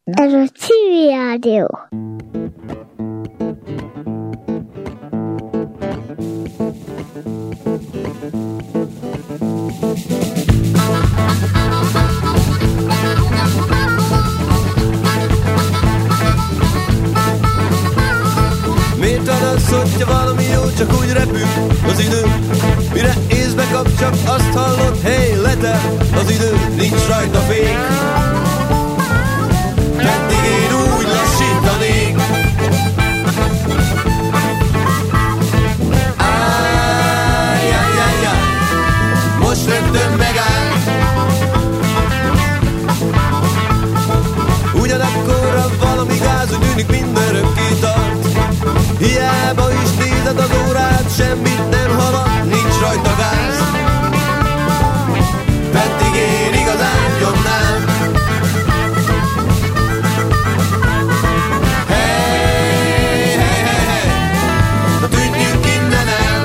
Ez a Civil Rádió. Miért van az, hogyha valami jó, csak úgy repül az idő? Mire észbe kap, csak azt hallod, hey, letel az idő, nincs rajta fék. Pedig én úgy lassítanék. Ájjjjjjjjj, most rögtön megáll. Ugyanakkorra valami gáz, úgy tűnik mindörökké tart. Hiába is nézed az órát, semmit nem halad, nincs rajta gáz. Pedig én igazán nyomnám. Hey, hey, hey, hey, na tűnjünk innen el.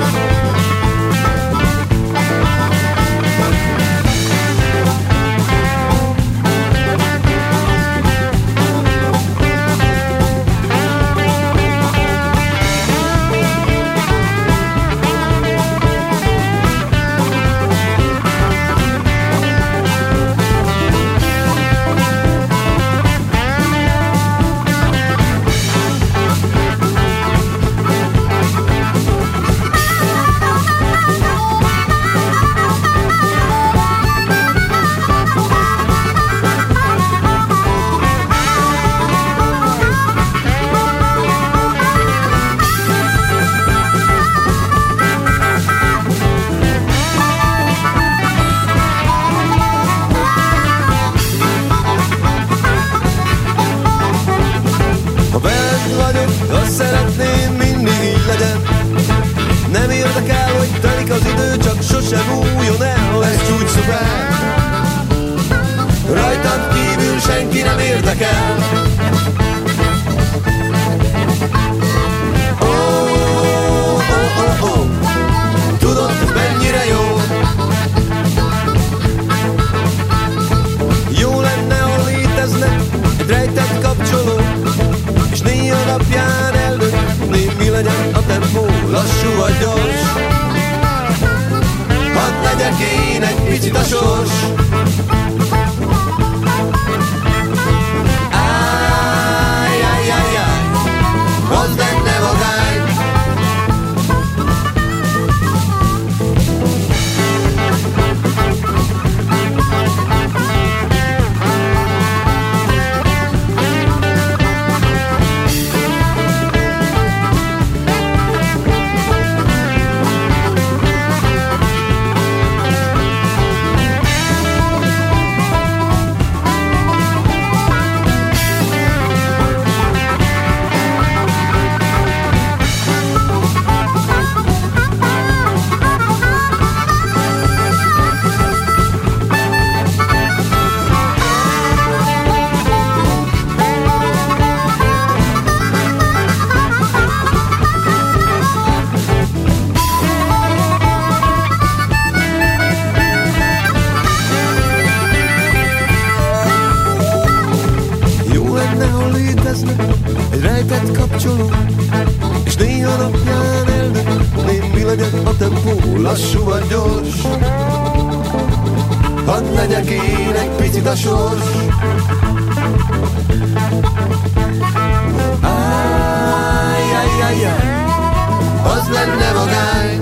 Azt szeretném, mindig így legyen. Nem érdekel, hogy telik az idő, csak sosem újjon el, ez csúcsszobák. Rajtad kívül senki nem érdekel. Oh, tudod, ez mennyire jó. Jó lenne, ha létezne egy rejtett kapcsoló, és néha napján eldöntni, mi legyen a tempó, lassú vagy gyors. Hadd legyek én egy picit a sors. Ájjjjjjjj, az lenne vagány. Egy rejtett kapcsoló, és néha napján eldöntném, mi legyen a tempó, lassú vagy gyors. Hadd legyek én egy picit a sors. Ájjjjjjj, az lenne vagány.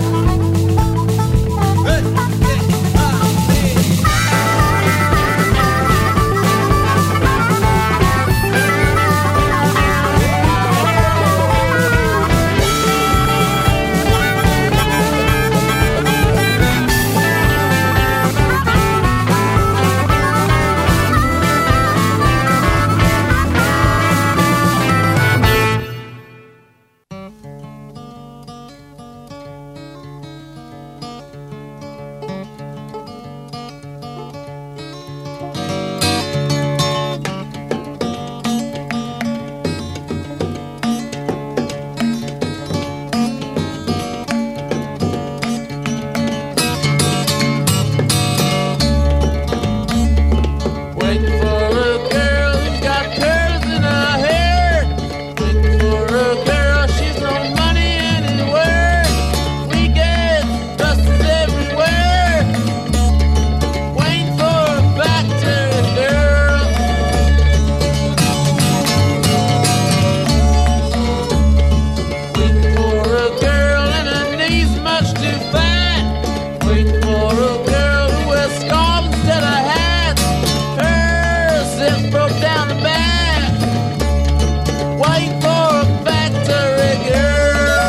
broke down the back, waiting for a factory girl.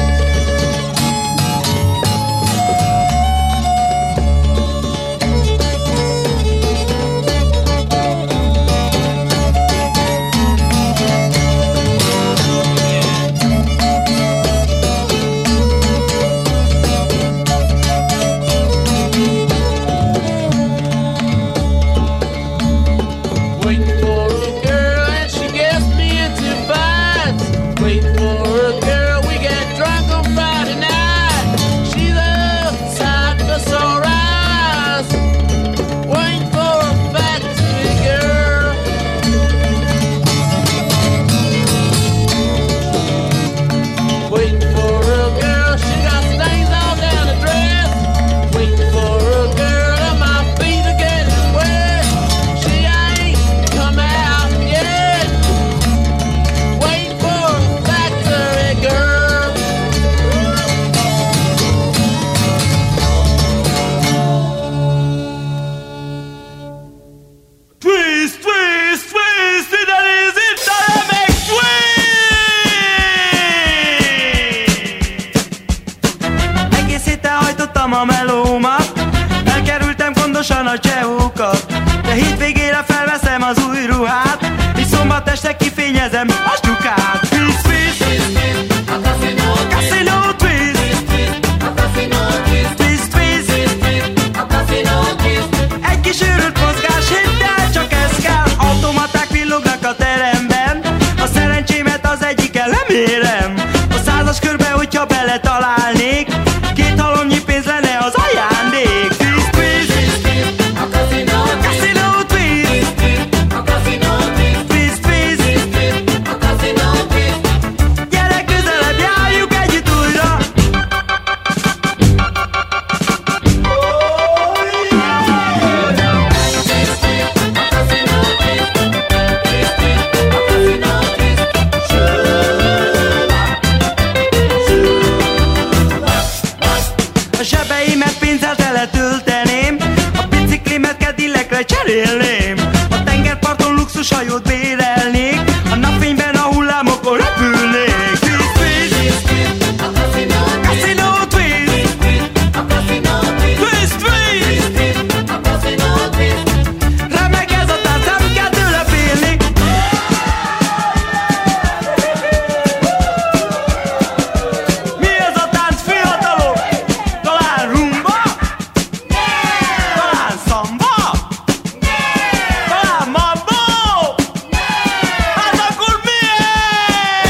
Waiting for a girl and she gets me into fights. Waiting for a girl, we get drunk on Friday night. She's outside the sunrise. Waiting for a factory girl. Waiting for a girl, she got stains all down the dress. Waiting for a girl and my feet are getting wet. She ain't come out yet. Waiting for a factory girl. Twist, twist, twist, idenéz itt a remek twist! Egész héten hajtottam a melómat, elkerültem gondosan a csehókat, de hétvégére felveszem az új ruhát, és szombat este kifényezem a stukát. Twist, twist, casino twist, twist, twist, egy kis őrült mozgás, hidd el, csak ez kell. Automaták villognak a teremben, a szerencsémet az egyikkel nem érem. A 100-as körbe, hogyha beletalálnék, 2 halomnyi pénz lenne az ajándék. Twist, twist, casino twist, twist, twist, gyere közelebb, járjuk együtt újra. A zsebeimet pénzzel teletölteném, a biciklimet kedillekre cserélném, a tengerparton luxushajót bérelnék, a napfényben a hullámokon repülnék. Twist, twist, casino twist, twist, twist, remek ez a tánc, nem kell tőle félni. Mi ez a tánc, fiatalok? Talán rumba? Talán szamba? Talán mambo? Hát akkor mi ez?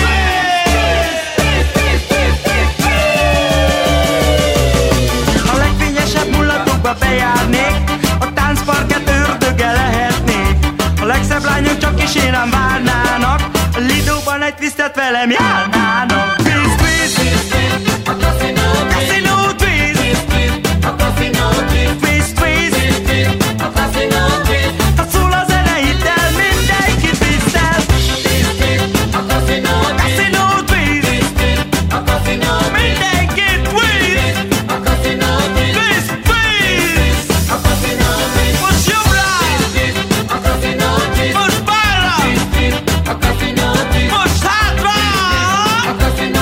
A legfényesebb mullatokba bejárnék, a táncparket ördöge lehetnék. A legszebb lányok csak is én rám várnának, a Lidóban egy twistet velem járnának. Twist, twist, casino twist, twist, twist, ha szól a zene, hidd el, mindenki tisztel. Casino twist, mindenki twist, twist, twist, most jobbra, most balra, most hátra.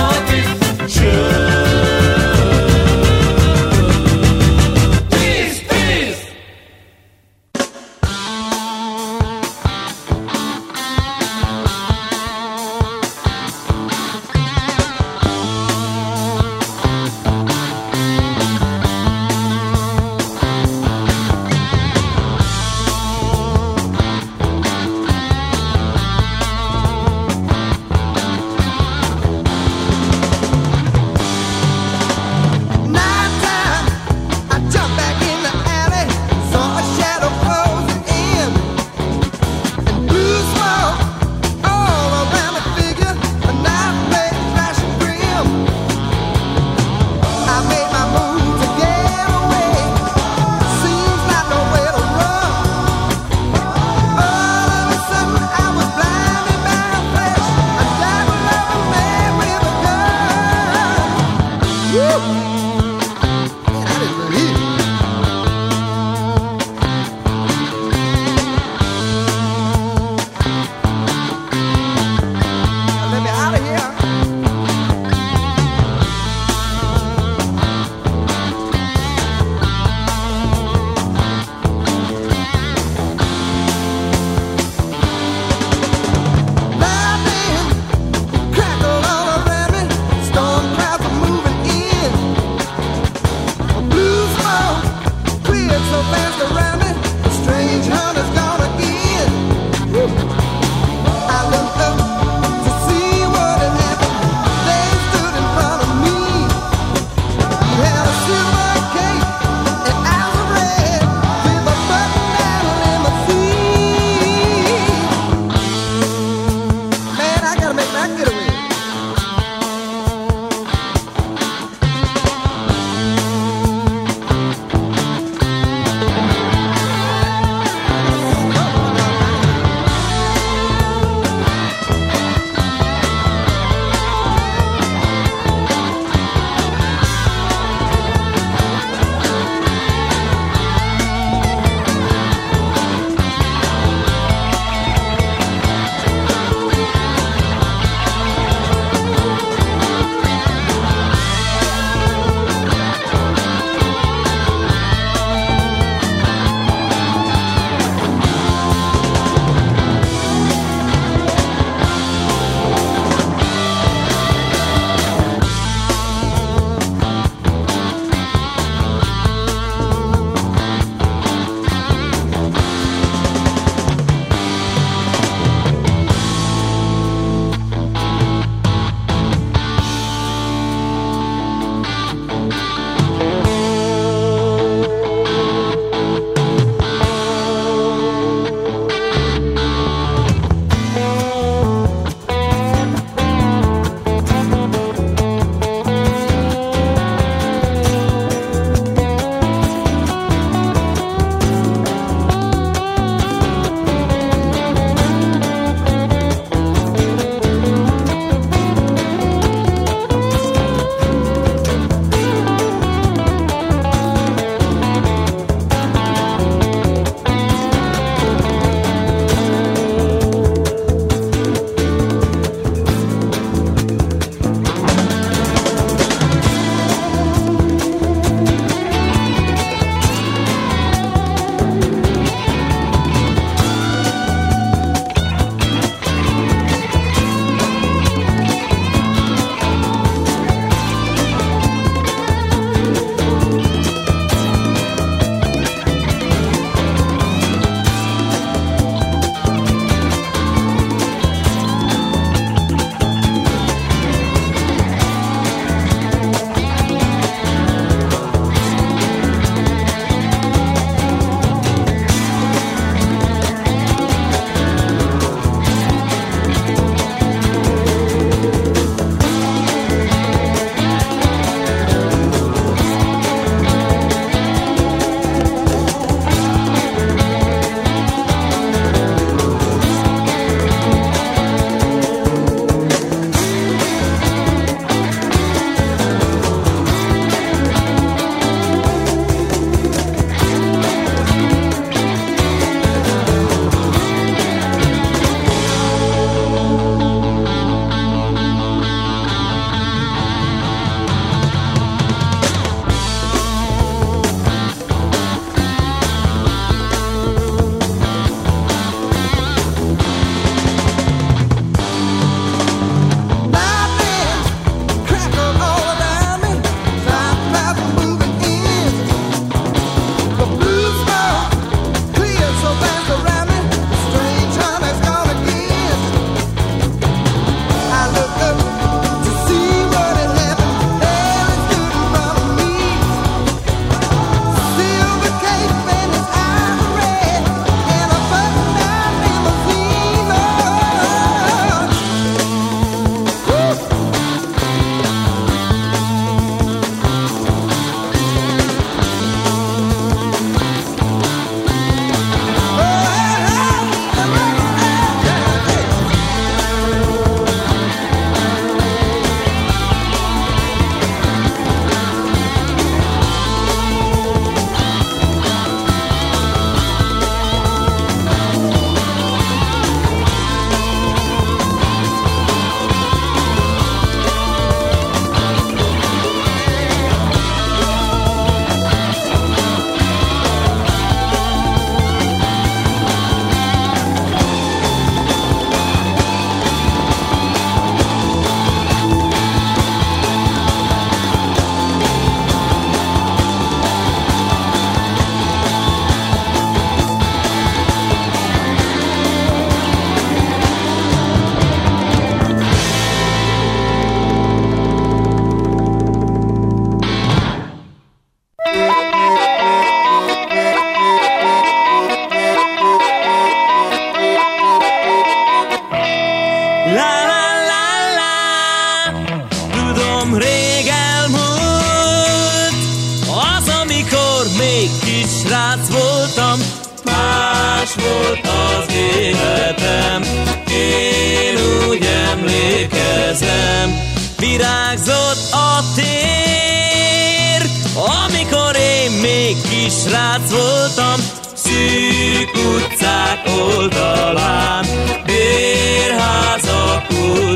La la la la. Tudom, rég elmúlt az, amikor még kisrác voltam. Más volt az életem, én úgy emlékezem. Virágzott a tér, amikor én még kisrác voltam. Szűk utcák oldalán, bérházak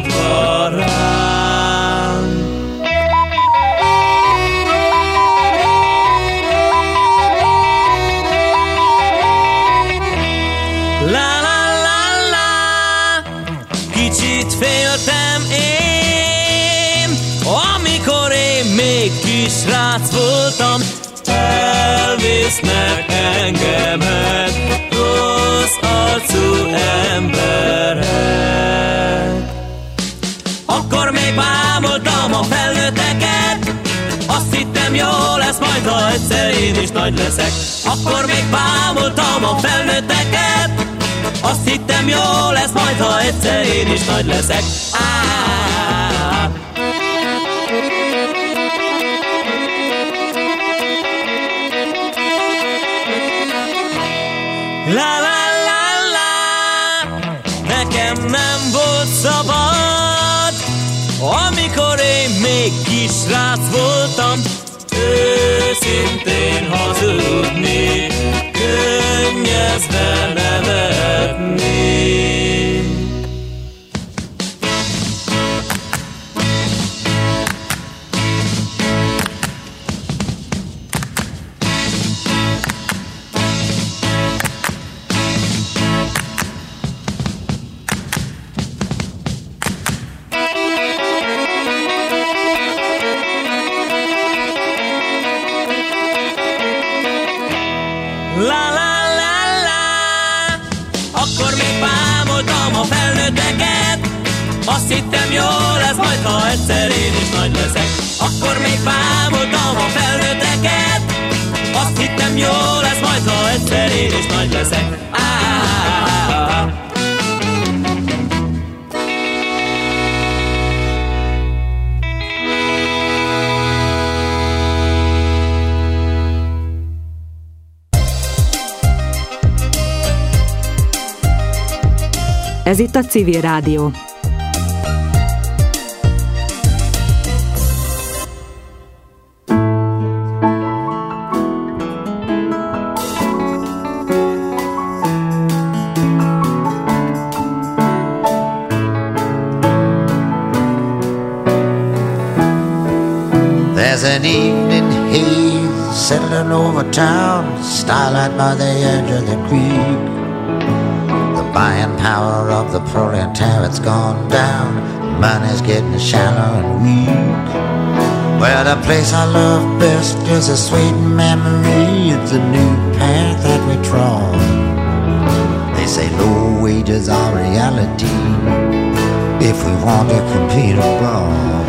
udvarán. La la la la, kicsit féltem én, amikor én még kisrác voltam. Elvisznek engemet rossz arcú emberek. Akkor még bámultam a felnőtteket, azt hittem, jó lesz majd, ha egyszer én is nagy leszek. Akkor még bámultam a felnőtteket, azt hittem, jó lesz majd, ha egyszer én is nagy leszek. La la la la, nekem nem volt szabad, amikor én még kisrác voltam. Őszintén hazudni, könnyezve nevetni. La la la la, akkor még bámultam a felnőtteket, azt hittem, jó lesz majd, ha egyszer én is nagy leszek. Akkor még bámultam a felnőtteket, azt hittem, jó lesz majd, ha egyszer én is nagy leszek. Ez itt a Civil Rádió. There's an evening haze settling over town, starlight by the edge of the creek. Buying power of the proletariat's gone down, money's getting shallow and weak. Well, the place I love best is a sweet memory. It's a new path that we trod. They say low wages are reality if we want to compete abroad.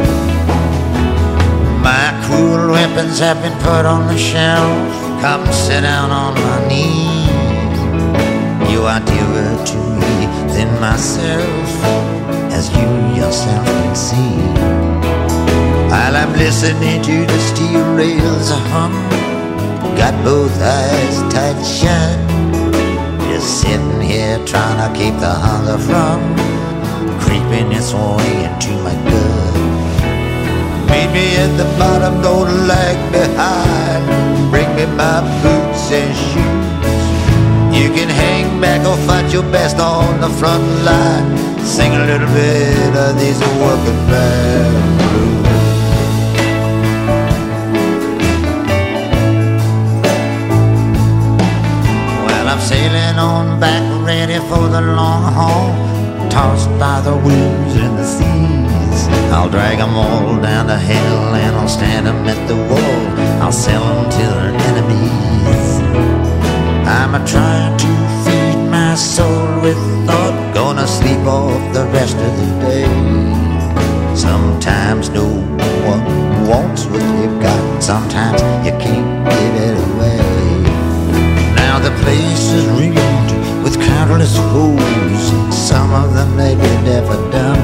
My cruel weapons have been put on the shelf. Come sit down on my knees. You are dearer to me than myself, as you yourself can see. While I'm listening to the steel rails hum, got both eyes tight shut, just sitting here trying to keep the hunger from creeping its way into my gut. Meet me at the bottom, don't lag behind. Bring me my boots and shoes. You can hang back or fight your best on the front line. Sing a little bit of these working man blues. Well, I'm sailing on back, ready for the long haul, tossed by the winds and the seas. I'll drag them all down to hell and I'll stand them at the wall. I'll sell them to their enemies. I'm a-trying to feed my soul with thought, gonna sleep off the rest of the day. Sometimes no one wants what you've got, sometimes you can't give it away. Now the place is ringed with countless foes, some of them may be deaf or dumb.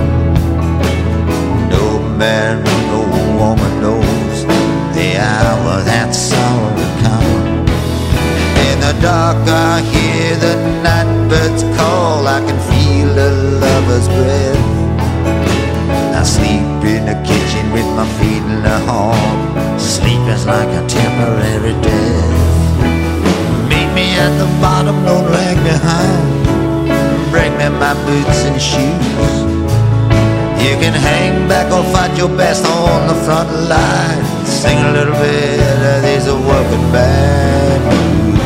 boots and shoes. You can hang back or fight your best on the front line. Sing a little bit of these working band blues.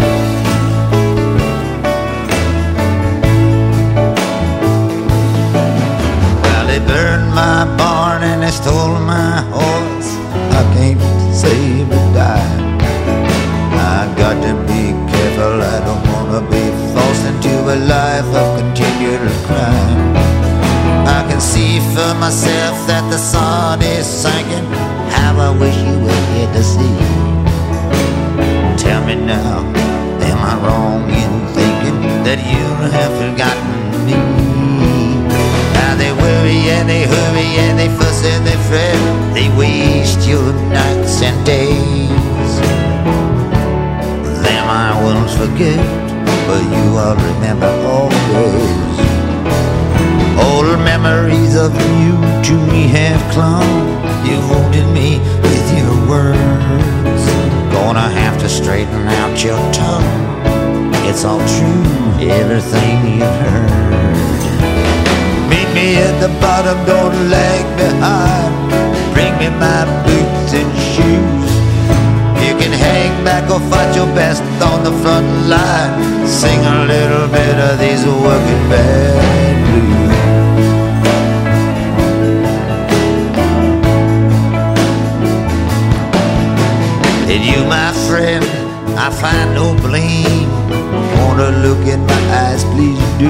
Well, they burned my barn and they stole my horse. I can't save a dime. I got to be careful, I don't want to be forced into a life of continual crime. I can see for myself that the sun is sinking. How I wish you were here to see. Tell me now, am I wrong in thinking that you have forgotten me? Now they worry and they hurry and they fuss and they fret. They waste your nights and days. Them I won't forget, but you I'll remember always. Old memories of you to me have clung. You wounded me with your words. Gonna have to straighten out your tongue. It's all true, everything you've heard. Meet me at the bottom, don't lag behind. Bring me my boots and shoes. You can hang back or fight your best on the front line. Sing a little bit of these working band blues. In you, my friend, I find no blame. Wanna look in my eyes, please do.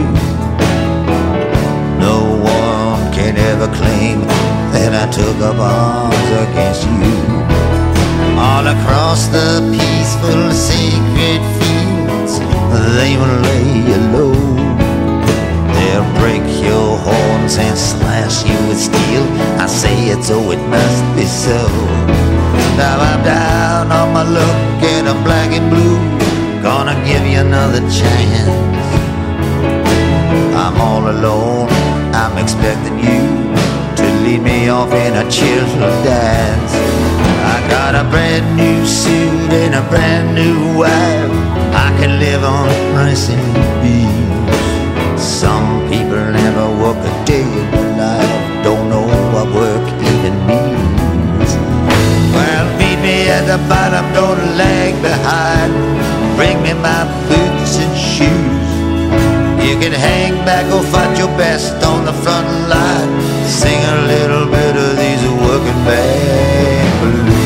No one can ever claim that I took up arms against you. All across the peaceful, sacred fields, they will lay you low. They'll break your horns and slash you with steel. I say it so it must be so. Now I'm down on my luck and I'm black and blue. Gonna give you another chance. I'm all alone, I'm expecting you to lead me off in a cheerful dance. I got a brand new suit and a brand new wife. I can live on rice and beans. Some people never work a day in their life, don't know what work even means. Well, meet me at the bottom, don't lag behind. Bring me my boots and shoes. You can hang back or fight your best on the front line. Sing a little bit of these working band blues.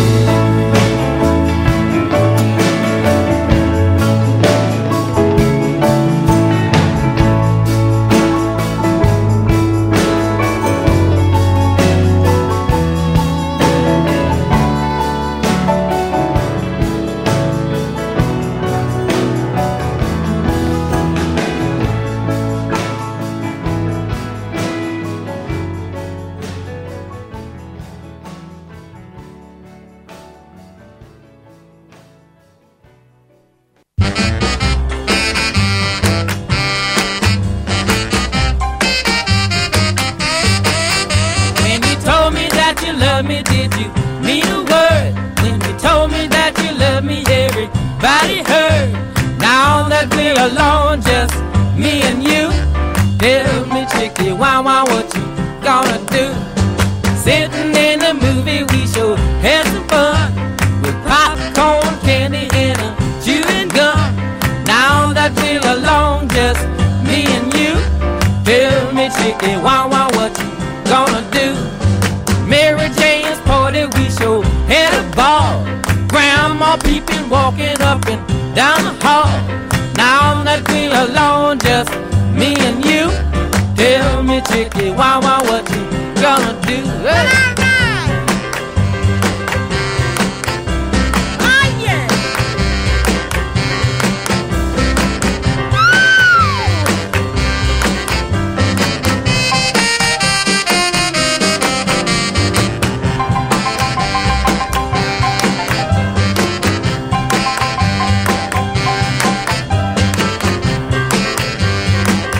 Alone, just me and you. Tell me, chickie, wow, what you gonna do? Sitting in the movie, we sure had some fun with popcorn, candy, and a chewing gum. Now that we're alone, just me and you. Tell me, chickie, wow, what you gonna do? Mary Jane's party, we sure had a ball. Grandma peeping, walking up and down the hall. Now that we're alone, just me and you. Tell me, chickie, wow, what you gonna do? Hey.